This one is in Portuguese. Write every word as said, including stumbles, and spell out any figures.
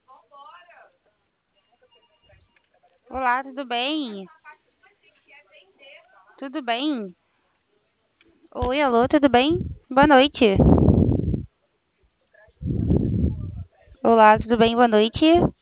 Olá, tudo bem? Tudo bem? Oi, alô, tudo bem? Boa noite. Olá, tudo bem? Boa noite.